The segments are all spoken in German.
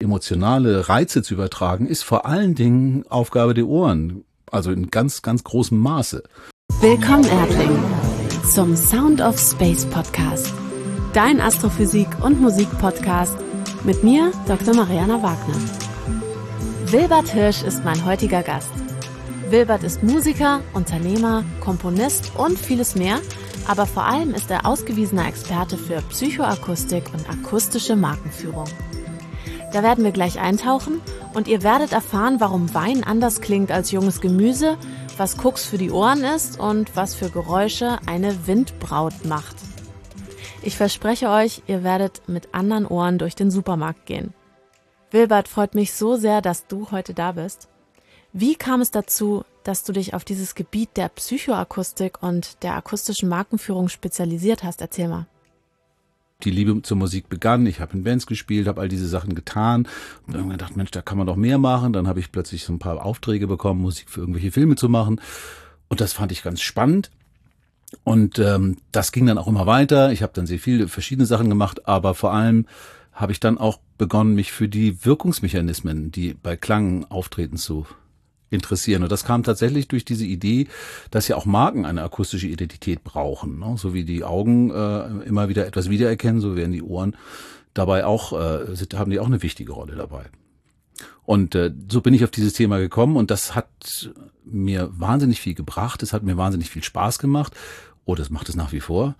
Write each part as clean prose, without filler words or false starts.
emotionale Reize zu übertragen, ist vor allen Dingen Aufgabe der Ohren. Also in ganz, ganz großem Maße. Willkommen, Erdling, zum Sound of Space Podcast. Dein Astrophysik- und Musik-Podcast mit mir, Dr. Mariana Wagner. Wilbert Hirsch ist mein heutiger Gast. Wilbert ist Musiker, Unternehmer, Komponist und vieles mehr, aber vor allem ist er ausgewiesener Experte für Psychoakustik und akustische Markenführung. Da werden wir gleich eintauchen und ihr werdet erfahren, warum Wein anders klingt als junges Gemüse, was Koks für die Ohren ist und was für Geräusche eine Windbraut macht. Ich verspreche euch, ihr werdet mit anderen Ohren durch den Supermarkt gehen. Wilbert, freut mich so sehr, dass du heute da bist. Wie kam es dazu, dass du dich auf dieses Gebiet der Psychoakustik und der akustischen Markenführung spezialisiert hast? Erzähl mal. Die Liebe zur Musik begann, ich habe in Bands gespielt, habe all diese Sachen getan und irgendwann gedacht, Mensch, da kann man doch mehr machen. Dann habe ich plötzlich so ein paar Aufträge bekommen, Musik für irgendwelche Filme zu machen und das fand ich ganz spannend und das ging dann auch immer weiter. Ich habe dann sehr viele verschiedene Sachen gemacht, aber vor allem habe ich dann auch begonnen, mich für die Wirkungsmechanismen, die bei Klang auftreten, zu interessieren. Und das kam tatsächlich durch diese Idee, dass ja auch Marken eine akustische Identität brauchen. Ne? So wie die Augen immer wieder etwas wiedererkennen, so werden die Ohren dabei auch, haben die auch eine wichtige Rolle dabei. Und so bin ich auf dieses Thema gekommen und das hat mir wahnsinnig viel gebracht. Es hat mir wahnsinnig viel Spaß gemacht. Oh, das macht es nach wie vor.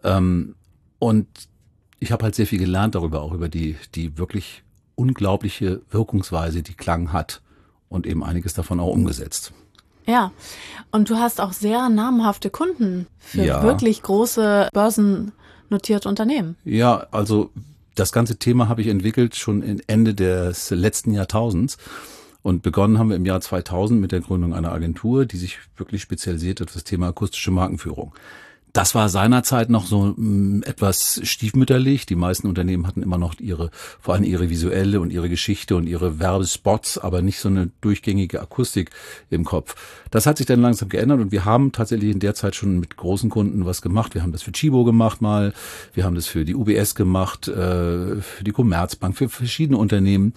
Und ich habe halt sehr viel gelernt darüber, auch über die wirklich unglaubliche Wirkungsweise, die Klang hat. Und eben einiges davon auch umgesetzt. Ja, und du hast auch sehr namhafte Kunden für wirklich große börsennotierte Unternehmen. Ja, also das ganze Thema habe ich entwickelt schon Ende des letzten Jahrtausends. Und begonnen haben wir im Jahr 2000 mit der Gründung einer Agentur, die sich wirklich spezialisiert hat auf das Thema akustische Markenführung. Das war seinerzeit noch so etwas stiefmütterlich. Die meisten Unternehmen hatten immer noch vor allem ihre visuelle und ihre Geschichte und ihre Werbespots, aber nicht so eine durchgängige Akustik im Kopf. Das hat sich dann langsam geändert und wir haben tatsächlich in der Zeit schon mit großen Kunden was gemacht. Wir haben das für Tchibo gemacht mal, wir haben das für die UBS gemacht, für die Commerzbank, für verschiedene Unternehmen.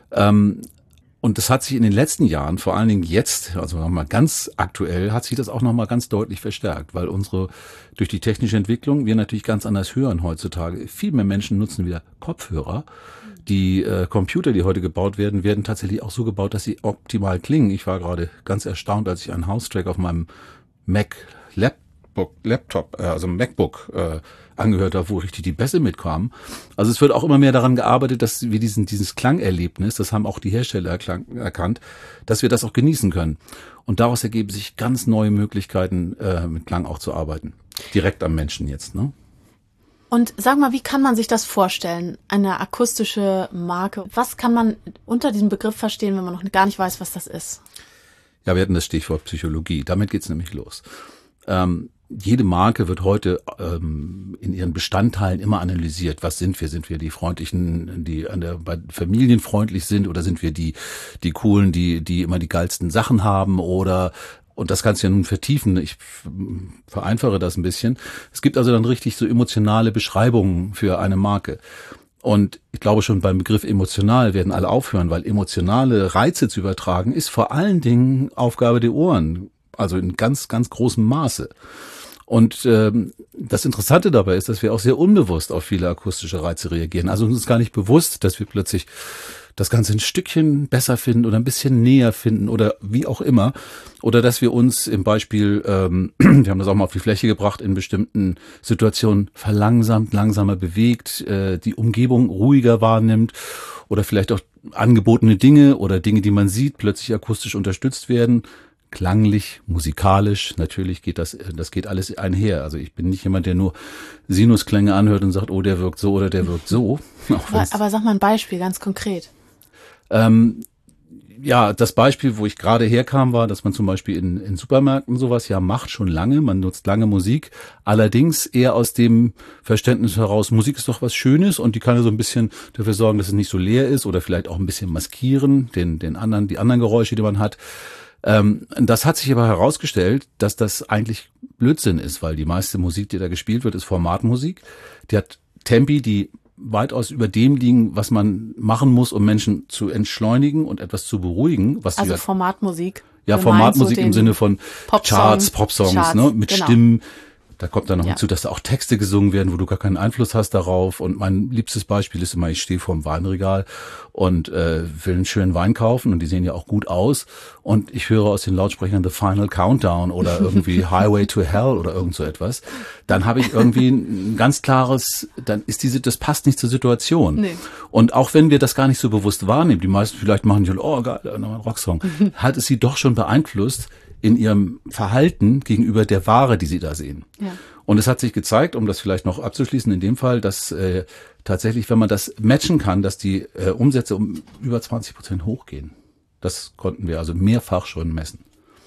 Und das hat sich in den letzten Jahren, vor allen Dingen jetzt, also nochmal ganz aktuell, hat sich das auch nochmal ganz deutlich verstärkt, weil durch die technische Entwicklung wir natürlich ganz anders hören heutzutage. Viel mehr Menschen nutzen wieder Kopfhörer. Die Computer, die heute gebaut werden, werden tatsächlich auch so gebaut, dass sie optimal klingen. Ich war gerade ganz erstaunt, als ich einen House-Track auf meinem MacBook angehört habe, wo richtig die Bässe mitkamen. Also es wird auch immer mehr daran gearbeitet, dass wir dieses Klangerlebnis, das haben auch die Hersteller erkannt, dass wir das auch genießen können. Und daraus ergeben sich ganz neue Möglichkeiten, mit Klang auch zu arbeiten. Direkt am Menschen jetzt, ne? Und sag mal, wie kann man sich das vorstellen? Eine akustische Marke. Was kann man unter diesem Begriff verstehen, wenn man noch gar nicht weiß, was das ist? Ja, wir hatten das Stichwort Psychologie. Damit geht's nämlich los. Jede Marke wird heute in ihren Bestandteilen immer analysiert. Was sind wir? Sind wir die Freundlichen, die bei Familien freundlich sind, oder sind wir die Coolen, die immer die geilsten Sachen haben, und das kannst du ja nun vertiefen. Ich vereinfache das ein bisschen. Es gibt also dann richtig so emotionale Beschreibungen für eine Marke. Und ich glaube, schon beim Begriff emotional werden alle aufhören, weil emotionale Reize zu übertragen ist vor allen Dingen Aufgabe der Ohren. Also in ganz, ganz großem Maße. Und das Interessante dabei ist, dass wir auch sehr unbewusst auf viele akustische Reize reagieren. Also uns ist gar nicht bewusst, dass wir plötzlich das Ganze ein Stückchen besser finden oder ein bisschen näher finden oder wie auch immer. Oder dass wir uns im Beispiel, wir haben das auch mal auf die Fläche gebracht, in bestimmten Situationen verlangsamt, langsamer bewegt, die Umgebung ruhiger wahrnimmt oder vielleicht auch angebotene Dinge oder Dinge, die man sieht, plötzlich akustisch unterstützt werden. Klanglich, musikalisch, natürlich das geht alles einher. Also ich bin nicht jemand, der nur Sinusklänge anhört und sagt, oh, der wirkt so oder der wirkt so. Aber sag mal ein Beispiel, ganz konkret. Ja, das Beispiel, wo ich gerade herkam, war, dass man zum Beispiel in Supermärkten sowas ja macht, schon lange. Man nutzt lange Musik, allerdings eher aus dem Verständnis heraus, Musik ist doch was Schönes und die kann ja so ein bisschen dafür sorgen, dass es nicht so leer ist oder vielleicht auch ein bisschen maskieren, die anderen Geräusche, die man hat. Das hat sich aber herausgestellt, dass das eigentlich Blödsinn ist, weil die meiste Musik, die da gespielt wird, ist Formatmusik. Die hat Tempi, die weitaus über dem liegen, was man machen muss, um Menschen zu entschleunigen und etwas zu beruhigen. Also Formatmusik. Ja, Formatmusik im Sinne von Charts, Popsongs, ne, mit Stimmen. Da kommt dann noch hinzu, dass da auch Texte gesungen werden, wo du gar keinen Einfluss hast darauf. Und mein liebstes Beispiel ist immer, ich stehe vor dem Weinregal und will einen schönen Wein kaufen und die sehen ja auch gut aus. Und ich höre aus den Lautsprechern The Final Countdown oder irgendwie Highway to Hell oder irgend so etwas. Dann habe ich irgendwie ein ganz klares, das passt nicht zur Situation. Nee. Und auch wenn wir das gar nicht so bewusst wahrnehmen, die meisten vielleicht machen die, oh geil, nochmal ein Rocksong, hat es sie doch schon beeinflusst in ihrem Verhalten gegenüber der Ware, die sie da sehen. Ja. Und es hat sich gezeigt, um das vielleicht noch abzuschließen, in dem Fall, dass tatsächlich, wenn man das matchen kann, dass die Umsätze um über 20% hochgehen. Das konnten wir also mehrfach schon messen.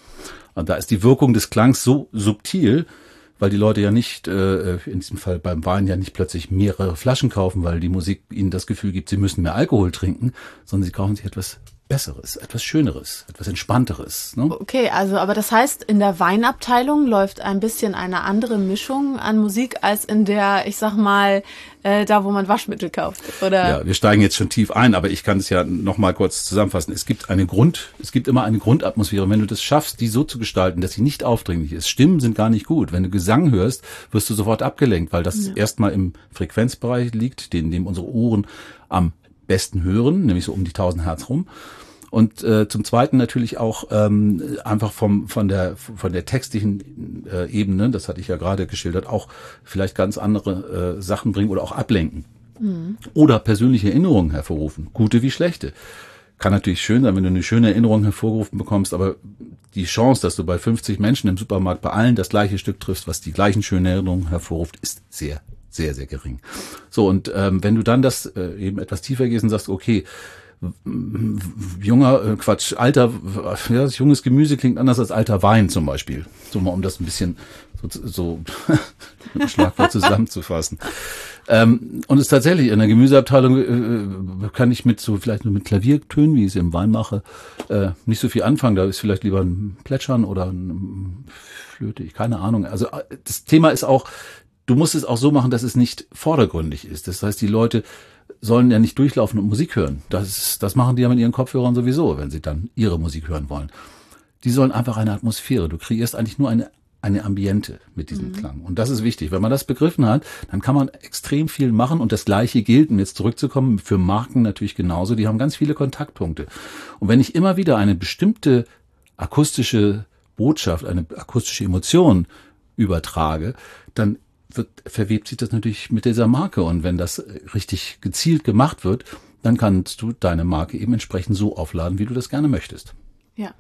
Und da ist die Wirkung des Klangs so subtil, weil die Leute ja nicht, in diesem Fall beim Wein ja nicht plötzlich mehrere Flaschen kaufen, weil die Musik ihnen das Gefühl gibt, sie müssen mehr Alkohol trinken, sondern sie kaufen sich etwas Besseres, etwas Schöneres, etwas Entspannteres. Ne? Okay, also aber das heißt, in der Weinabteilung läuft ein bisschen eine andere Mischung an Musik als in der, ich sag mal, da wo man Waschmittel kauft, oder? Ja, wir steigen jetzt schon tief ein, aber ich kann es ja noch mal kurz zusammenfassen. Es gibt immer eine Grundatmosphäre. Wenn du das schaffst, die so zu gestalten, dass sie nicht aufdringlich ist. Stimmen sind gar nicht gut. Wenn du Gesang hörst, wirst du sofort abgelenkt, weil das erstmal im Frequenzbereich liegt, in dem unsere Ohren am besten hören, nämlich so um die 1000 Hertz rum. Und zum Zweiten natürlich auch einfach von der textlichen Ebene, das hatte ich ja gerade geschildert, auch vielleicht ganz andere Sachen bringen oder auch ablenken. Mhm. Oder persönliche Erinnerungen hervorrufen, gute wie schlechte. Kann natürlich schön sein, wenn du eine schöne Erinnerung hervorgerufen bekommst, aber die Chance, dass du bei 50 Menschen im Supermarkt bei allen das gleiche Stück triffst, was die gleichen schönen Erinnerungen hervorruft, ist sehr, sehr, sehr gering. So, und wenn du dann das eben etwas tiefer gehst und sagst, okay, junges Gemüse klingt anders als alter Wein zum Beispiel. So mal, um das ein bisschen so mit dem Schlagwort zusammenzufassen. Und es ist tatsächlich, in der Gemüseabteilung kann ich vielleicht nur mit Klaviertönen, wie ich es im Wein mache, nicht so viel anfangen. Da ist vielleicht lieber ein Plätschern oder eine Flöte, keine Ahnung. Also das Thema ist auch, du musst es auch so machen, dass es nicht vordergründig ist. Das heißt, die Leute sollen ja nicht durchlaufen und Musik hören. Das machen die ja mit ihren Kopfhörern sowieso, wenn sie dann ihre Musik hören wollen. Die sollen einfach eine Atmosphäre. Du kreierst eigentlich nur eine Ambiente mit diesem Klang. Und das ist wichtig. Wenn man das begriffen hat, dann kann man extrem viel machen. Und das Gleiche gilt, um jetzt zurückzukommen, für Marken natürlich genauso. Die haben ganz viele Kontaktpunkte. Und wenn ich immer wieder eine bestimmte akustische Botschaft, eine akustische Emotion übertrage, dann verwebt sich das natürlich mit dieser Marke. Und wenn das richtig gezielt gemacht wird, dann kannst du deine Marke eben entsprechend so aufladen, wie du das gerne möchtest. Ja.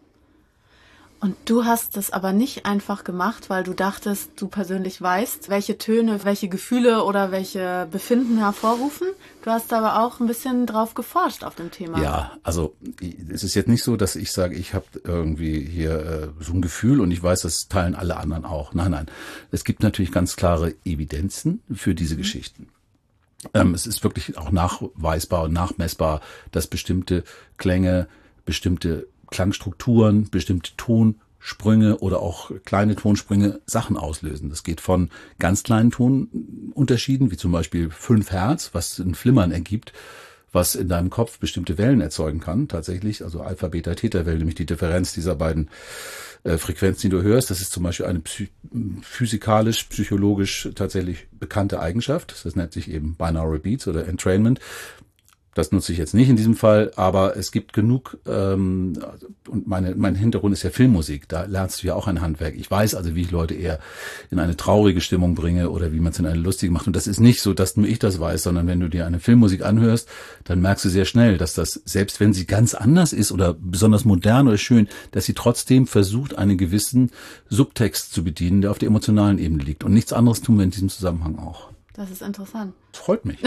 Und du hast das aber nicht einfach gemacht, weil du dachtest, du persönlich weißt, welche Töne, welche Gefühle oder welche Befinden hervorrufen. Du hast aber auch ein bisschen drauf geforscht auf dem Thema. Ja, also es ist jetzt nicht so, dass ich sage, ich habe irgendwie hier so ein Gefühl und ich weiß, das teilen alle anderen auch. Nein. Es gibt natürlich ganz klare Evidenzen für diese Geschichten. Es ist wirklich auch nachweisbar und nachmessbar, dass bestimmte Klänge, bestimmte Klangstrukturen, bestimmte Tonsprünge oder auch kleine Tonsprünge Sachen auslösen. Das geht von ganz kleinen Tonunterschieden, wie zum Beispiel 5 Hertz, was ein Flimmern ergibt, was in deinem Kopf bestimmte Wellen erzeugen kann, tatsächlich, also Alpha, Beta, Theta-Wellen, nämlich die Differenz dieser beiden Frequenzen, die du hörst. Das ist zum Beispiel eine physikalisch, psychologisch tatsächlich bekannte Eigenschaft. Das nennt sich eben Binaural Beats oder Entrainment. Das nutze ich jetzt nicht in diesem Fall, aber es gibt genug, und mein Hintergrund ist ja Filmmusik, da lernst du ja auch ein Handwerk. Ich weiß also, wie ich Leute eher in eine traurige Stimmung bringe oder wie man es in eine lustige macht. Und das ist nicht so, dass nur ich das weiß, sondern wenn du dir eine Filmmusik anhörst, dann merkst du sehr schnell, dass das, selbst wenn sie ganz anders ist oder besonders modern oder schön, dass sie trotzdem versucht, einen gewissen Subtext zu bedienen, der auf der emotionalen Ebene liegt. Und nichts anderes tun wir in diesem Zusammenhang auch. Das ist interessant. Das freut mich.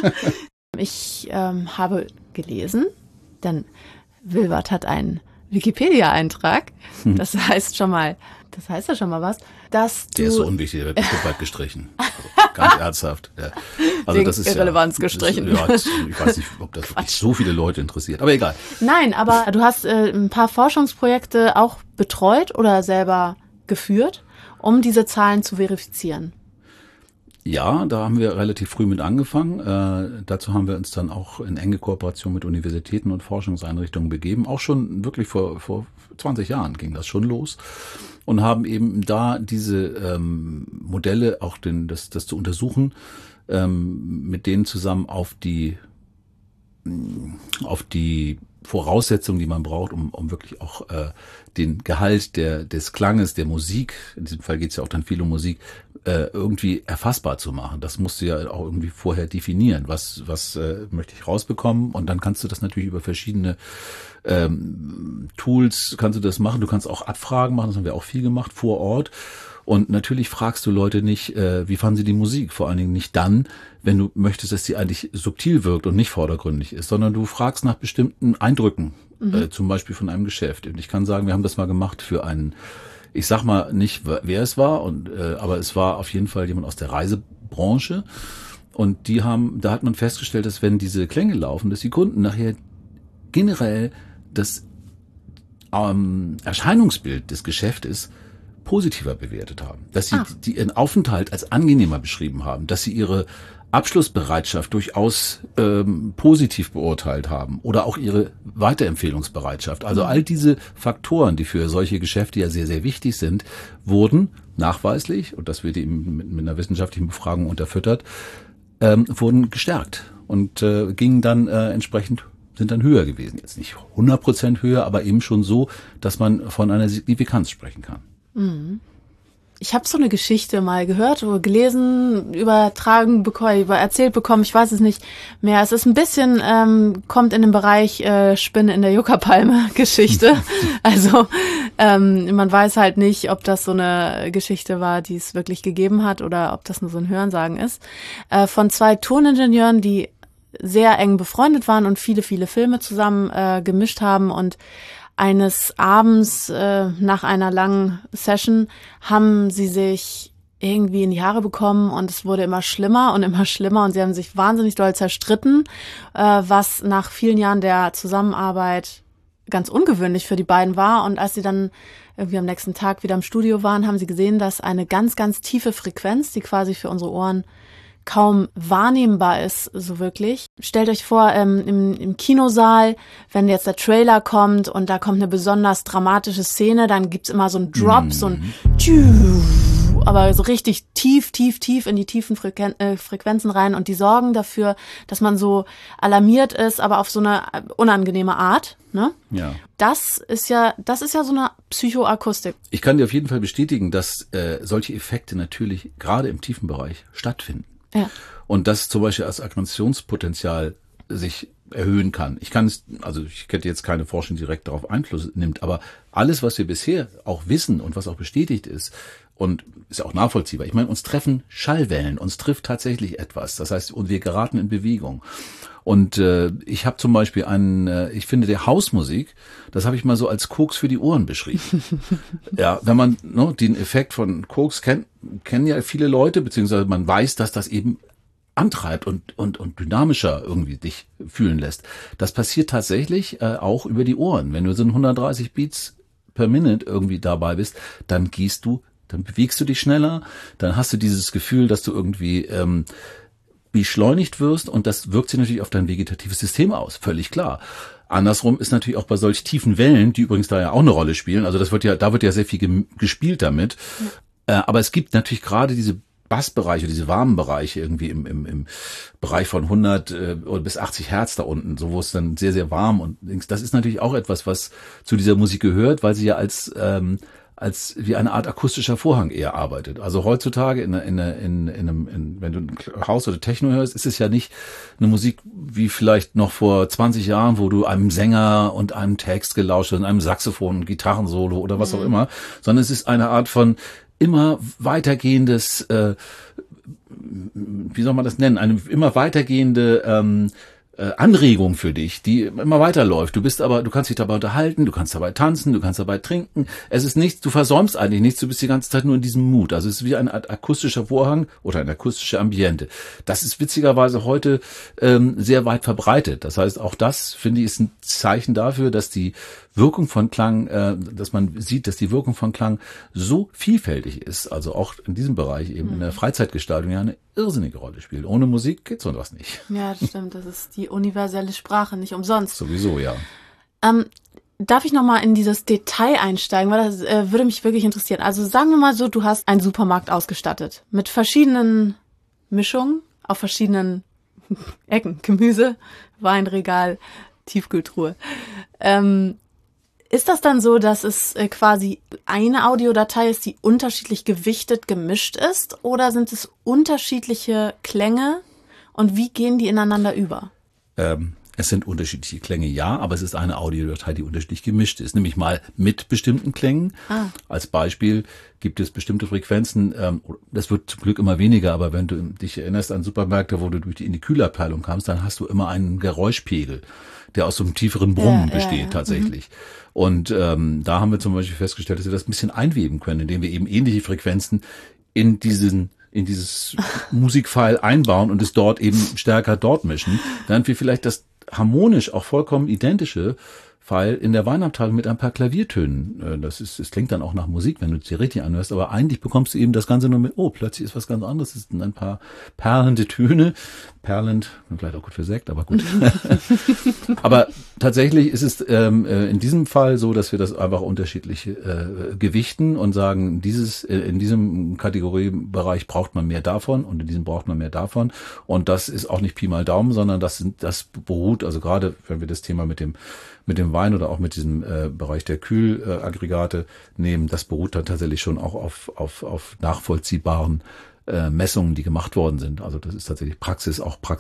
Ich habe gelesen, denn Wilbert hat einen Wikipedia-Eintrag. Das heißt ja schon mal was, dass du... Der ist so unwichtig, der wird bestimmt bald gestrichen. Also, ganz ernsthaft. Ja. Also wegen das ist Irrelevanz gestrichen. Ich weiß nicht, ob das wirklich so viele Leute interessiert, aber egal. Nein, aber du hast ein paar Forschungsprojekte auch betreut oder selber geführt, um diese Zahlen zu verifizieren. Ja, da haben wir relativ früh mit angefangen. Dazu haben wir uns dann auch in enge Kooperation mit Universitäten und Forschungseinrichtungen begeben. Auch schon wirklich vor 20 Jahren ging das schon los und haben eben da diese Modelle, auch das zu untersuchen, mit denen zusammen auf die Voraussetzungen, die man braucht, um wirklich auch den Gehalt des Klanges, der Musik, in diesem Fall geht es ja auch dann viel um Musik, irgendwie erfassbar zu machen. Das musst du ja auch irgendwie vorher definieren. Was möchte ich rausbekommen? Und dann kannst du das natürlich über verschiedene Tools kannst du das machen. Du kannst auch Abfragen machen, das haben wir auch viel gemacht vor Ort. Und natürlich fragst du Leute nicht, wie fanden sie die Musik? Vor allen Dingen nicht dann, wenn du möchtest, dass sie eigentlich subtil wirkt und nicht vordergründig ist, sondern du fragst nach bestimmten Eindrücken, zum Beispiel von einem Geschäft. Und ich kann sagen, wir haben das mal gemacht für einen, ich sag mal nicht, wer es war, aber es war auf jeden Fall jemand aus der Reisebranche. Und da hat man festgestellt, dass wenn diese Klänge laufen, dass die Kunden nachher generell das Erscheinungsbild des Geschäftes positiver bewertet haben, dass sie ihren Aufenthalt als angenehmer beschrieben haben, dass sie ihre Abschlussbereitschaft durchaus positiv beurteilt haben oder auch ihre Weiterempfehlungsbereitschaft. Also all diese Faktoren, die für solche Geschäfte ja sehr, sehr wichtig sind, wurden nachweislich, und das wird eben mit einer wissenschaftlichen Befragung unterfüttert, wurden gestärkt und gingen dann sind dann höher gewesen. Jetzt nicht 100% höher, aber eben schon so, dass man von einer Signifikanz sprechen kann. Ich habe so eine Geschichte mal gehört oder gelesen, erzählt bekommen, ich weiß es nicht mehr. Es ist ein bisschen, kommt in den Bereich Spinne in der Juckerpalme-Geschichte. Also man weiß halt nicht, ob das so eine Geschichte war, die es wirklich gegeben hat oder ob das nur so ein Hörensagen ist. Von 2 Toningenieuren, die sehr eng befreundet waren und viele, viele Filme zusammen gemischt haben, und eines Abends nach einer langen Session haben sie sich irgendwie in die Haare bekommen und es wurde immer schlimmer und sie haben sich wahnsinnig doll zerstritten, was nach vielen Jahren der Zusammenarbeit ganz ungewöhnlich für die beiden war. Und als sie dann irgendwie am nächsten Tag wieder im Studio waren, haben sie gesehen, dass eine ganz, ganz tiefe Frequenz, die quasi für unsere Ohren kaum wahrnehmbar ist, so wirklich. Stellt euch vor, im Kinosaal, wenn jetzt der Trailer kommt und da kommt eine besonders dramatische Szene, dann gibt's immer so einen Drop, so ein aber so richtig tief in die tiefen Frequenzen rein, und die sorgen dafür, dass man so alarmiert ist, aber auf so eine unangenehme Art, ne? Ja. Das ist ja so eine Psychoakustik. Ich kann dir auf jeden Fall bestätigen, dass solche Effekte natürlich gerade im tiefen Bereich stattfinden. Ja. Und das zum Beispiel als Aggressionspotenzial sich erhöhen kann. Ich hätte jetzt keine Forschung, die direkt darauf Einfluss nimmt, aber alles, was wir bisher auch wissen und was auch bestätigt ist, und ist ja auch nachvollziehbar. Ich meine, uns treffen Schallwellen, uns trifft tatsächlich etwas. Das heißt, und wir geraten in Bewegung. Und ich habe zum Beispiel ich finde, der Hausmusik, das habe ich mal so als Koks für die Ohren beschrieben. Ja, wenn man den Effekt von Koks kennen ja viele Leute, beziehungsweise man weiß, dass das eben antreibt und dynamischer irgendwie dich fühlen lässt. Das passiert tatsächlich auch über die Ohren. Wenn du so 130 Beats per Minute irgendwie dabei bist, dann bewegst du dich schneller, dann hast du dieses Gefühl, dass du irgendwie beschleunigt wirst, und das wirkt sich natürlich auf dein vegetatives System aus, völlig klar. Andersrum ist natürlich auch bei solch tiefen Wellen, die übrigens da ja auch eine Rolle spielen, also da wird ja sehr viel gespielt damit, aber es gibt natürlich gerade diese Bassbereiche, diese warmen Bereiche irgendwie im Bereich von 100 bis 80 Hertz da unten, so wo es dann sehr, sehr warm und das ist natürlich auch etwas, was zu dieser Musik gehört, weil sie ja als wie eine Art akustischer Vorhang eher arbeitet. Also heutzutage wenn du ein House oder Techno hörst, ist es ja nicht eine Musik wie vielleicht noch vor 20 Jahren, wo du einem Sänger und einem Text gelauscht hast, einem Saxophon, Gitarrensolo oder was auch immer, sondern es ist eine Art von immer weitergehendes, wie soll man das nennen, eine immer weitergehende Anregung für dich, die immer weiterläuft. Du kannst dich dabei unterhalten, du kannst dabei tanzen, du kannst dabei trinken. Es ist nichts, du versäumst eigentlich nichts, du bist die ganze Zeit nur in diesem Mut. Also es ist wie eine Art akustischer Vorhang oder ein akustische Ambiente. Das ist witzigerweise heute sehr weit verbreitet. Das heißt, auch das, finde ich, ist ein Zeichen dafür, dass die Wirkung von Klang, dass man sieht, dass die Wirkung von Klang so vielfältig ist, also auch in diesem Bereich eben in der Freizeitgestaltung ja eine irrsinnige Rolle spielt. Ohne Musik geht sowas nicht. Ja, das stimmt. Das ist die universelle Sprache, nicht umsonst. Sowieso, ja. Darf ich nochmal in dieses Detail einsteigen, weil das würde mich wirklich interessieren. Also sagen wir mal so, du hast einen Supermarkt ausgestattet mit verschiedenen Mischungen auf verschiedenen Ecken. Gemüse, Weinregal, Tiefkühltruhe. Ist das dann so, dass es quasi eine Audiodatei ist, die unterschiedlich gewichtet gemischt ist? Oder sind es unterschiedliche Klänge? Und wie gehen die ineinander über? Es sind unterschiedliche Klänge, ja, aber es ist eine Audiodatei, die unterschiedlich gemischt ist. Nämlich mal mit bestimmten Klängen. Als Beispiel gibt es bestimmte Frequenzen, das wird zum Glück immer weniger, aber wenn du dich erinnerst an Supermärkte, wo du in die Kühlabteilung kamst, dann hast du immer einen Geräuschpegel, der aus so einem tieferen Brummen besteht tatsächlich. Und da haben wir zum Beispiel festgestellt, dass wir das ein bisschen einweben können, indem wir eben ähnliche Frequenzen in dieses Musikfile einbauen und es dort eben stärker dort mischen, während wir vielleicht das harmonisch auch vollkommen identische File in der Weinabteilung mit ein paar Klaviertönen. Es klingt dann auch nach Musik, wenn du es dir richtig anhörst, aber eigentlich bekommst du eben das Ganze nur mit, plötzlich ist was ganz anderes, es sind ein paar perlende Töne, perlend, vielleicht auch gut für Sekt, aber gut. Aber tatsächlich ist es in diesem Fall so, dass wir das einfach unterschiedlich gewichten und sagen, in diesem Kategoriebereich braucht man mehr davon und in diesem braucht man mehr davon. Und das ist auch nicht Pi mal Daumen, sondern das beruht, also gerade wenn wir das Thema mit dem Wein oder auch mit diesem Bereich der Kühlaggregate nehmen, das beruht dann tatsächlich schon auch auf nachvollziehbaren Messungen, die gemacht worden sind. Also das ist tatsächlich Praxis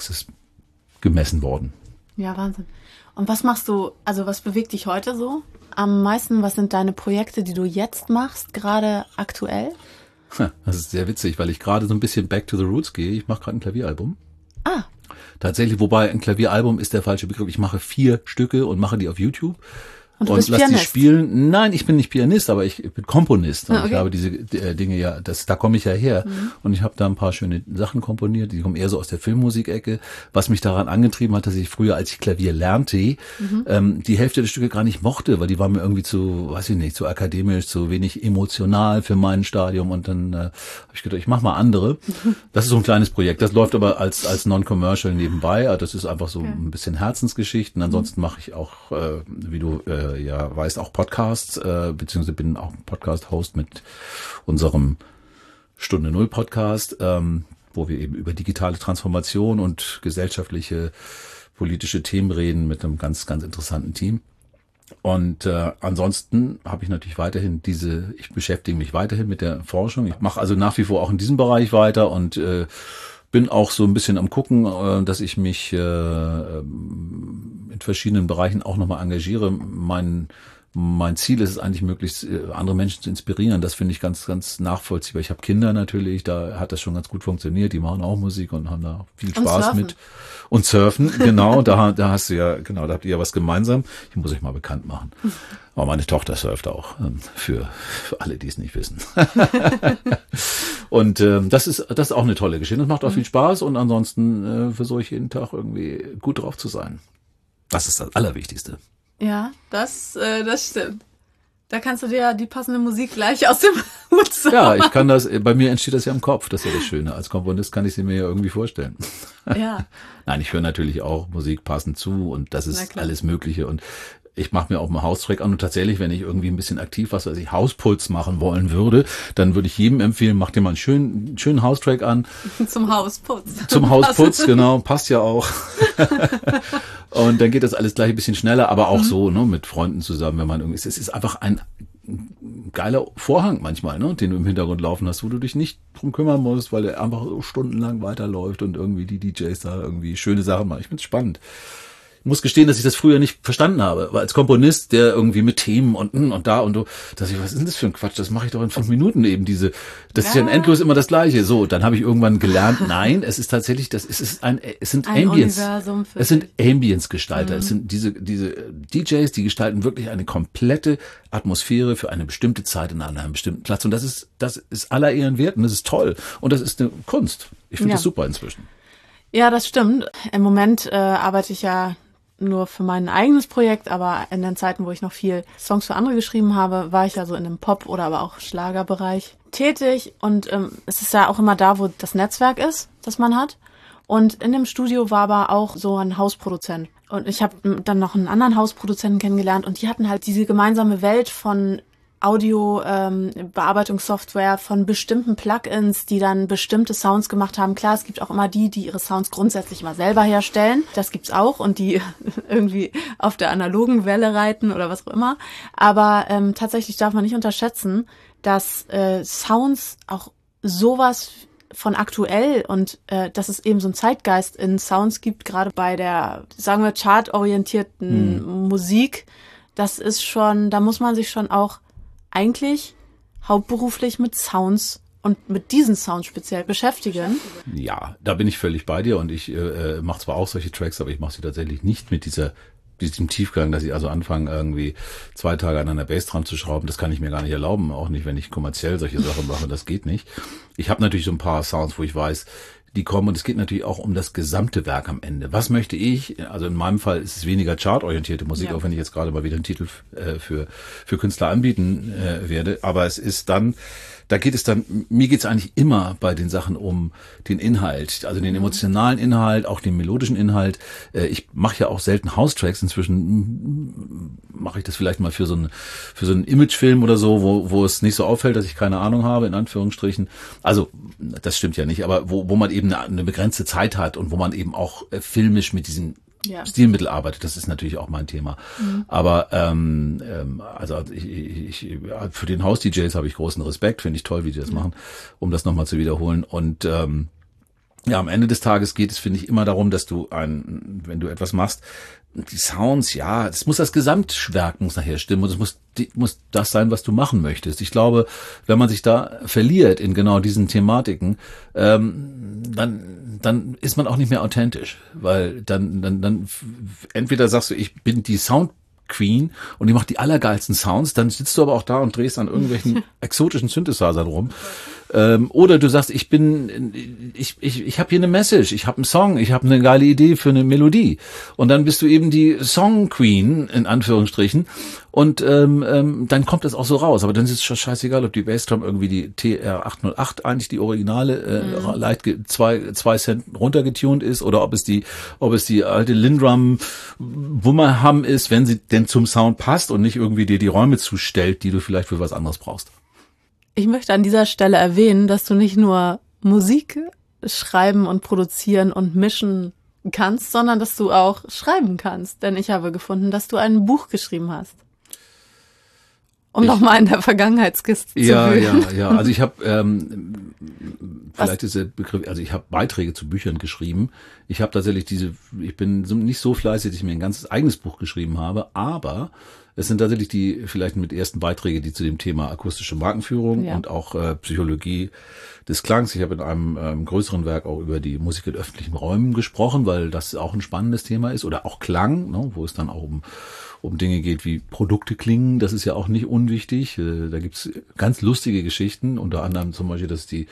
gemessen worden. Ja, Wahnsinn. Und was machst du, also was bewegt dich heute so am meisten? Was sind deine Projekte, die du jetzt machst, gerade aktuell? Das ist sehr witzig, weil ich gerade so ein bisschen back to the roots gehe. Ich mache gerade ein Klavieralbum. Tatsächlich, wobei ein Klavieralbum ist der falsche Begriff. Ich mache 4 Stücke und mache die auf YouTube. Und du bist lass Pianist? Die spielen. Nein, ich bin nicht Pianist, aber ich bin Komponist. Und okay. Ich habe diese Dinge ja, da komme ich ja her. Und ich habe da ein paar schöne Sachen komponiert, die kommen eher so aus der Filmmusikecke. Was mich daran angetrieben hat, dass ich früher, als ich Klavier lernte, die Hälfte der Stücke gar nicht mochte, weil die waren mir irgendwie zu akademisch, zu wenig emotional für mein Stadium. Und dann habe ich gedacht, ich mache mal andere. Das ist so ein kleines Projekt. Das läuft aber als Non-Commercial nebenbei. Das ist einfach so ein bisschen Herzensgeschichten. Ansonsten mache ich auch, wie du weißt, auch Podcasts, beziehungsweise bin auch Podcast-Host mit unserem Stunde Null Podcast, wo wir eben über digitale Transformation und gesellschaftliche, politische Themen reden mit einem ganz, ganz interessanten Team. Und ansonsten habe ich natürlich weiterhin ich beschäftige mich weiterhin mit der Forschung. Ich mache also nach wie vor auch in diesem Bereich weiter und bin auch so ein bisschen am gucken, dass ich mich in verschiedenen Bereichen auch nochmal engagiere. Mein Ziel ist es eigentlich, möglichst andere Menschen zu inspirieren. Das finde ich ganz, ganz nachvollziehbar. Ich habe Kinder natürlich, da hat das schon ganz gut funktioniert. Die machen auch Musik und haben da viel Spaß mit. Und surfen, genau. Da hast du ja, genau, da habt ihr ja was gemeinsam. Ich muss euch mal bekannt machen. Aber meine Tochter surft auch, für alle, die es nicht wissen. Und das ist auch eine tolle Geschichte. Das macht auch viel Spaß und ansonsten versuche ich jeden Tag irgendwie gut drauf zu sein. Das ist das Allerwichtigste. Ja, das stimmt. Da kannst du dir ja die passende Musik gleich aus dem Hut zaubern. Ja, ich kann das, bei mir entsteht das ja im Kopf, das ist ja das Schöne. Als Komponist kann ich sie mir ja irgendwie vorstellen. Ja. Nein, ich höre natürlich auch Musik passend zu und das ist alles Mögliche und ich mache mir auch mal Haustrack an und tatsächlich, wenn ich irgendwie ein bisschen aktiv Hausputz machen wollen würde, dann würde ich jedem empfehlen, mach dir mal einen schönen Haustrack an. Zum Hausputz. Zum Hausputz, genau, passt ja auch. Und dann geht das alles gleich ein bisschen schneller, aber auch so, ne, mit Freunden zusammen, wenn man irgendwie, es ist einfach ein geiler Vorhang manchmal, ne, den du im Hintergrund laufen hast, wo du dich nicht drum kümmern musst, weil der einfach so stundenlang weiterläuft und irgendwie die DJs da irgendwie schöne Sachen machen. Ich find's spannend. Ich muss gestehen, dass ich das früher nicht verstanden habe, weil als Komponist, der irgendwie mit Themen und da und so, dass ich, was ist denn das für ein Quatsch, das mache ich doch in 5 Minuten eben das ist ja endlos immer das Gleiche. So, dann habe ich irgendwann gelernt, nein, es ist tatsächlich, es sind Ambience. Es sind Ambience-Gestalter. Es sind diese DJs, die gestalten wirklich eine komplette Atmosphäre für eine bestimmte Zeit in einem bestimmten Platz. Und das ist aller Ehren wert und das ist toll. Und das ist eine Kunst. Ich finde das super inzwischen. Ja, das stimmt. Im Moment arbeite ich ja nur für mein eigenes Projekt, aber in den Zeiten, wo ich noch viel Songs für andere geschrieben habe, war ich ja so in dem Pop- oder aber auch Schlagerbereich tätig. Und es ist ja auch immer da, wo das Netzwerk ist, das man hat. Und in dem Studio war aber auch so ein Hausproduzent. Und ich habe dann noch einen anderen Hausproduzenten kennengelernt und die hatten halt diese gemeinsame Welt von Audio-Bearbeitungssoftware, von bestimmten Plugins, die dann bestimmte Sounds gemacht haben. Klar, es gibt auch immer die ihre Sounds grundsätzlich mal selber herstellen. Das gibt's auch und die irgendwie auf der analogen Welle reiten oder was auch immer. Aber tatsächlich darf man nicht unterschätzen, dass Sounds auch sowas von aktuell und dass es eben so einen Zeitgeist in Sounds gibt, gerade bei der, sagen wir, chartorientierten Musik. Das ist schon, da muss man sich schon auch eigentlich hauptberuflich mit Sounds und mit diesen Sounds speziell beschäftigen. Ja, da bin ich völlig bei dir und ich mache zwar auch solche Tracks, aber ich mache sie tatsächlich nicht mit diesem Tiefgang, dass ich also anfange, irgendwie 2 Tage an einer Bassdrum zu schrauben. Das kann ich mir gar nicht erlauben, auch nicht, wenn ich kommerziell solche Sachen mache. Das geht nicht. Ich habe natürlich so ein paar Sounds, wo ich weiß, die kommen und es geht natürlich auch um das gesamte Werk am Ende. Was möchte ich? Also in meinem Fall ist es weniger chartorientierte Musik, auch wenn ich jetzt gerade mal wieder einen Titel für Künstler anbieten werde. Aber es ist dann, mir geht's eigentlich immer bei den Sachen um den Inhalt, also den emotionalen Inhalt, auch den melodischen Inhalt. Ich mache ja auch selten House-Tracks. Inzwischen mache ich das vielleicht mal für so einen Imagefilm oder so, wo es nicht so auffällt, dass ich keine Ahnung habe, in Anführungsstrichen. Also, das stimmt ja nicht, aber wo man eben eine begrenzte Zeit hat und wo man eben auch filmisch mit diesen Stilmittel arbeitet, das ist natürlich auch mein Thema. Aber also ich für den House-DJs habe ich großen Respekt, finde ich toll, wie die das machen, um das nochmal zu wiederholen. Und am Ende des Tages geht es, finde ich, immer darum, dass du wenn du etwas machst, die Sounds, das muss das Gesamtwerk muss nachher stimmen und es muss das sein, was du machen möchtest. Ich glaube, wenn man sich da verliert in genau diesen Thematiken, dann ist man auch nicht mehr authentisch, weil dann entweder sagst du, ich bin die Sound Queen und die macht die allergeilsten Sounds, dann sitzt du aber auch da und drehst an irgendwelchen exotischen Synthesizern rum. Oder du sagst, ich habe hier eine Message, ich habe einen Song, ich habe eine geile Idee für eine Melodie. Und dann bist du eben die Song Queen, in Anführungsstrichen. Und dann kommt das auch so raus. Aber dann ist es schon scheißegal, ob die Bassdrum irgendwie die TR-808 eigentlich die originale leicht 2 Cent runtergetunt ist oder ob es die alte Lindrum Wummerham ist, wenn sie denn zum Sound passt und nicht irgendwie dir die Räume zustellt, die du vielleicht für was anderes brauchst. Ich möchte an dieser Stelle erwähnen, dass du nicht nur Musik schreiben und produzieren und mischen kannst, sondern dass du auch schreiben kannst. Denn ich habe gefunden, dass du ein Buch geschrieben hast. Nochmal in der Vergangenheitskiste zu wühlen. Ja. Also ich habe vielleicht ist der Begriff, also ich habe Beiträge zu Büchern geschrieben. Ich habe tatsächlich ich bin nicht so fleißig, dass ich mir ein ganzes eigenes Buch geschrieben habe, aber es sind tatsächlich die vielleicht mit ersten Beiträge, die zu dem Thema akustische Markenführung und auch Psychologie des Klangs. Ich habe in einem größeren Werk auch über die Musik in öffentlichen Räumen gesprochen, weil das auch ein spannendes Thema ist. Oder auch Klang, ne, wo es dann auch um Dinge geht wie Produkte klingen. Das ist ja auch nicht unwichtig. Da gibt's ganz lustige Geschichten, unter anderem zum Beispiel, dass die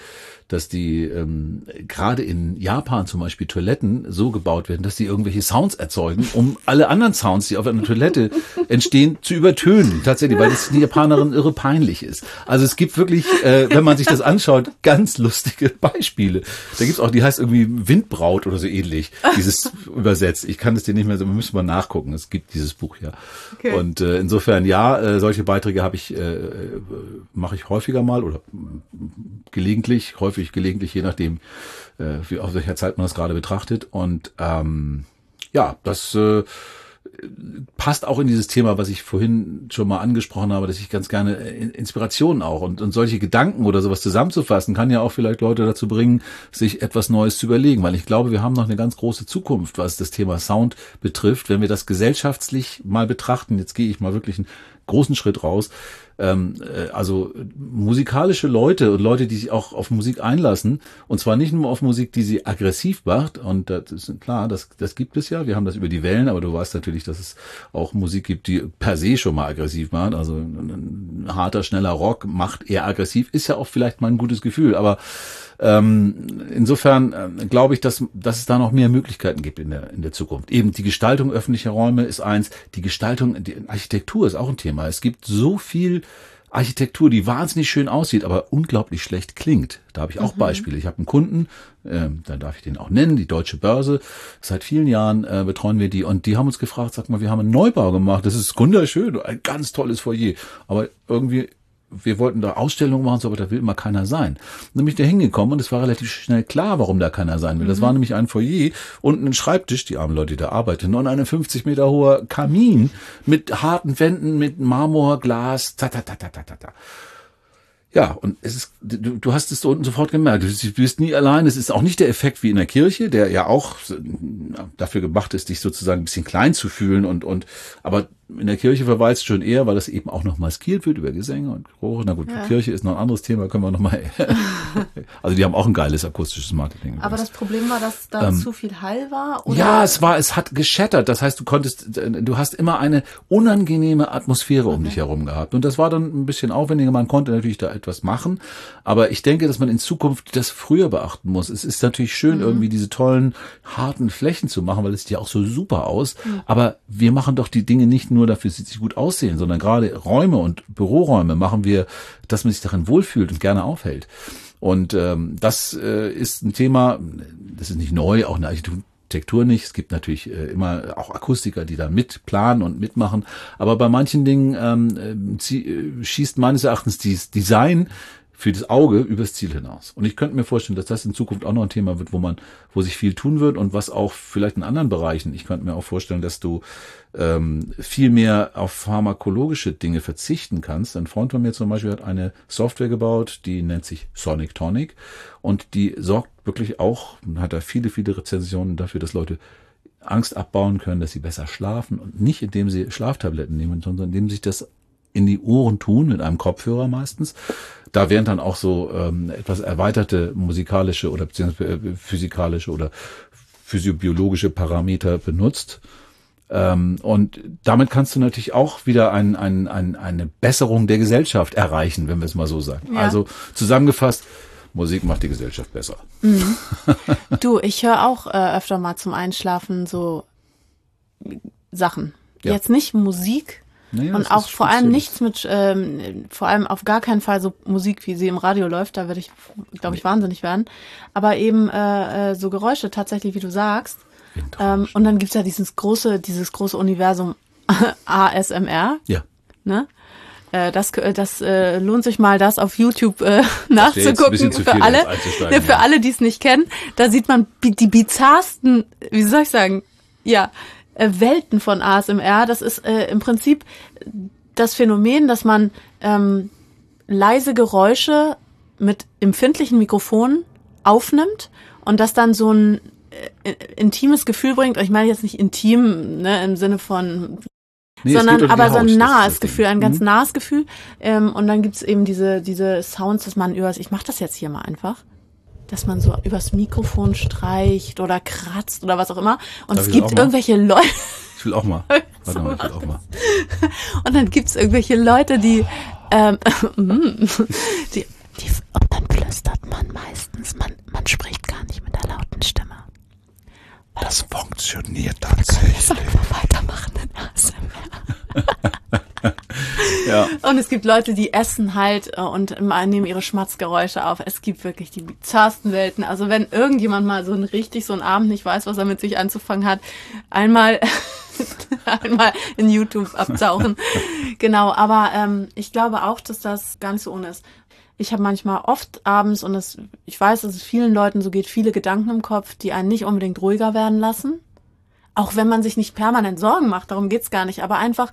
gerade in Japan zum Beispiel Toiletten so gebaut werden, dass die irgendwelche Sounds erzeugen, um alle anderen Sounds, die auf einer Toilette entstehen, zu übertönen. Tatsächlich, weil es den Japanerinnen irre peinlich ist. Also es gibt wirklich, wenn man sich das anschaut, ganz lustige Beispiele. Da gibt's auch, die heißt irgendwie Windbraut oder so ähnlich, dieses übersetzt. Ich kann es dir nicht mehr so, wir müssen mal nachgucken. Es gibt dieses Buch ja. Okay. Und insofern, solche Beiträge mache ich häufiger mal oder gelegentlich, je nachdem, auf welcher Zeit man das gerade betrachtet. Und das passt auch in dieses Thema, was ich vorhin schon mal angesprochen habe, dass ich ganz gerne Inspirationen auch und solche Gedanken oder sowas zusammenzufassen, kann ja auch vielleicht Leute dazu bringen, sich etwas Neues zu überlegen, weil ich glaube, wir haben noch eine ganz große Zukunft, was das Thema Sound betrifft, wenn wir das gesellschaftlich mal betrachten. Jetzt gehe ich mal wirklich einen großen Schritt raus. Also musikalische Leute und Leute, die sich auch auf Musik einlassen, und zwar nicht nur auf Musik, die sie aggressiv macht, und das ist klar, das gibt es ja, wir haben das über die Wellen, aber du weißt natürlich, dass es auch Musik gibt, die per se schon mal aggressiv macht, also ein harter, schneller Rock macht eher aggressiv, ist ja auch vielleicht mal ein gutes Gefühl, aber insofern glaube ich, dass es da noch mehr Möglichkeiten gibt in der Zukunft. Eben die Gestaltung öffentlicher Räume ist eins, die Architektur ist auch ein Thema. Es gibt so viel Architektur, die wahnsinnig schön aussieht, aber unglaublich schlecht klingt. Da habe ich auch Beispiele. Ich habe einen Kunden, da darf ich den auch nennen, die Deutsche Börse. Seit vielen Jahren betreuen wir die, und die haben uns gefragt, sag mal, wir haben einen Neubau gemacht, das ist wunderschön, ein ganz tolles Foyer, aber irgendwie wir wollten da Ausstellungen machen, aber da will immer keiner sein. Dann bin ich da hingekommen und es war relativ schnell klar, warum da keiner sein will. Das war nämlich ein Foyer und ein Schreibtisch, die armen Leute, die da arbeiten, und ein 50 Meter hoher Kamin mit harten Wänden, mit Marmor, Glas, Ja, und es ist, du hast es da unten sofort gemerkt. Du bist nie allein. Es ist auch nicht der Effekt wie in der Kirche, der ja auch dafür gemacht ist, dich sozusagen ein bisschen klein zu fühlen aber in der Kirche verweist schon eher, weil das eben auch noch maskiert wird über Gesänge und Chore. Na gut, ja. Kirche ist noch ein anderes Thema, können wir nochmal. Also die haben auch ein geiles akustisches Marketing. Aber das Problem war, dass da zu viel Hall war? Oder? Ja, es hat geschettert. Das heißt, du hast immer eine unangenehme Atmosphäre um dich herum gehabt. Und das war dann ein bisschen aufwendiger. Man konnte natürlich da etwas machen. Aber ich denke, dass man in Zukunft das früher beachten muss. Es ist natürlich schön, irgendwie diese tollen, harten Flächen zu machen, weil es sieht ja auch so super aus. Aber wir machen doch die Dinge nicht nur dafür, dass sie gut aussehen, sondern gerade Räume und Büroräume machen wir, dass man sich darin wohlfühlt und gerne aufhält. Und das ist ein Thema, das ist nicht neu, auch eine Architektur nicht. Es gibt natürlich immer auch Akustiker, die da mitplanen und mitmachen. Aber bei manchen Dingen schießt meines Erachtens dieses Design für das Auge übers Ziel hinaus. Und ich könnte mir vorstellen, dass das in Zukunft auch noch ein Thema wird, wo sich viel tun wird und was auch vielleicht in anderen Bereichen. Ich könnte mir auch vorstellen, dass du viel mehr auf pharmakologische Dinge verzichten kannst. Ein Freund von mir zum Beispiel hat eine Software gebaut, die nennt sich Sonic Tonic, und die sorgt wirklich auch, hat da viele, viele Rezensionen dafür, dass Leute Angst abbauen können, dass sie besser schlafen, und nicht indem sie Schlaftabletten nehmen, sondern indem sie das in die Ohren tun, mit einem Kopfhörer meistens. Da werden dann auch so etwas erweiterte musikalische oder beziehungsweise physikalische oder physiobiologische Parameter benutzt. Und damit kannst du natürlich auch wieder eine Besserung der Gesellschaft erreichen, wenn wir es mal so sagen. Ja. Also zusammengefasst, Musik macht die Gesellschaft besser. Mhm. Du, ich höre auch öfter mal zum Einschlafen so Sachen. Ja. Jetzt nicht Musik. Naja, und auch vor allem nichts mit, vor allem auf gar keinen Fall so Musik, wie sie im Radio läuft, da würde ich, glaube ich, wahnsinnig werden. Aber eben so Geräusche tatsächlich, wie du sagst. Und dann gibt's ja dieses große Universum ASMR. Ja. Ne? Das lohnt sich mal, das auf YouTube nachzugucken für alle, die es nicht kennen. Da sieht man die bizarrsten, wie soll ich sagen, ja, Welten von ASMR. Das ist im Prinzip das Phänomen, dass man leise Geräusche mit empfindlichen Mikrofonen aufnimmt und das dann so ein intimes Gefühl bringt. Ich meine jetzt nicht intim, ne, im Sinne von, sondern aber so ein nahes Gefühl, ein ganz nahes Gefühl. Und dann gibt's eben diese Sounds, dass man ich mache das jetzt hier mal einfach, dass man so übers Mikrofon streicht oder kratzt oder was auch immer. Und es gibt irgendwelche Leute. Ich will auch mal. Warte mal, ich will auch mal. Und dann gibt's irgendwelche Leute, die und dann flüstert man meistens, man spricht gar nicht mit der lauten Stimme. Das funktioniert tatsächlich. Sollen wir weitermachen in ASMR? Ja. Und es gibt Leute, die essen halt und nehmen ihre Schmatzgeräusche auf. Es gibt wirklich die bizarrsten Welten. Also wenn irgendjemand mal so einen Abend nicht weiß, was er mit sich anzufangen hat, einmal in YouTube abtauchen. Genau, aber ich glaube auch, dass das gar nicht so ohne ist. Ich habe manchmal oft abends, und ich weiß, dass es vielen Leuten so geht, viele Gedanken im Kopf, die einen nicht unbedingt ruhiger werden lassen. Auch wenn man sich nicht permanent Sorgen macht, darum geht's gar nicht. Aber einfach,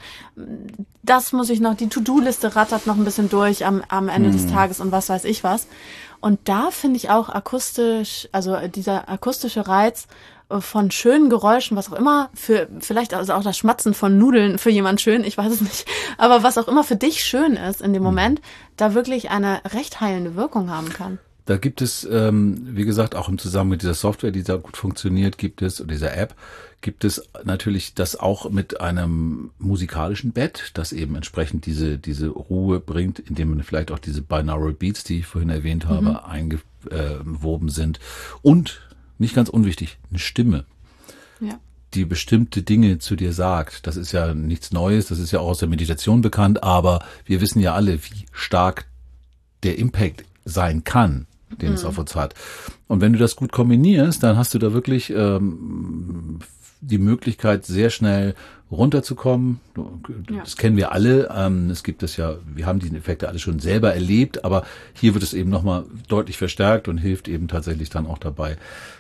das muss ich noch, die To-Do-Liste rattert noch ein bisschen durch am Ende des Tages und was weiß ich was. Und da finde ich auch akustisch, also dieser akustische Reiz von schönen Geräuschen, was auch immer, für vielleicht also auch das Schmatzen von Nudeln für jemand schön, ich weiß es nicht, aber was auch immer für dich schön ist in dem Moment, da wirklich eine recht heilende Wirkung haben kann. Da gibt es, wie gesagt, auch im Zusammenhang mit dieser Software, die da gut funktioniert, oder dieser App, gibt es natürlich das auch mit einem musikalischen Bett, das eben entsprechend diese Ruhe bringt, indem man vielleicht auch diese Binaural Beats, die ich vorhin erwähnt habe, eingewoben sind. Und, nicht ganz unwichtig, eine Stimme, die bestimmte Dinge zu dir sagt. Das ist ja nichts Neues, das ist ja auch aus der Meditation bekannt, aber wir wissen ja alle, wie stark der Impact sein kann, den es auf uns hat. Und wenn du das gut kombinierst, dann hast du da wirklich die Möglichkeit, sehr schnell runterzukommen. Das kennen wir alle. Es gibt es ja, wir haben diese Effekte alle schon selber erlebt, aber hier wird es eben nochmal deutlich verstärkt und hilft eben tatsächlich dann auch dabei,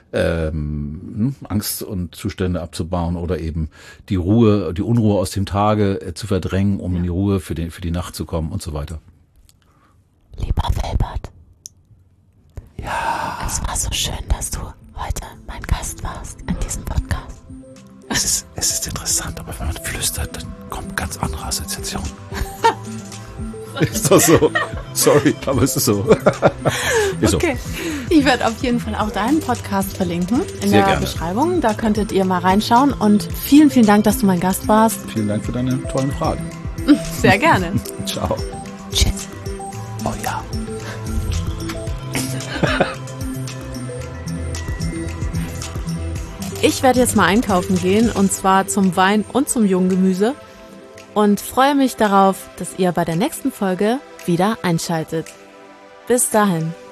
Angst und Zustände abzubauen oder eben die Unruhe aus dem Tage zu verdrängen, um in die Ruhe für die Nacht zu kommen und so weiter. Lieber Wilbert. Ja. Es war so schön, dass du heute mein Gast warst in diesem Podcast. Es ist interessant, aber wenn man flüstert, dann kommen ganz andere Assoziationen. Ist doch so. Sorry, aber es ist so. Ist okay. So. Ich werde auf jeden Fall auch deinen Podcast verlinken in der Beschreibung. Da könntet ihr mal reinschauen. Und vielen, vielen Dank, dass du mein Gast warst. Vielen Dank für deine tollen Fragen. Sehr gerne. Ciao. Tschüss. Oh ja. Ich werde jetzt mal einkaufen gehen, und zwar zum Wein und zum jungen Gemüse, und freue mich darauf, dass ihr bei der nächsten Folge wieder einschaltet. Bis dahin.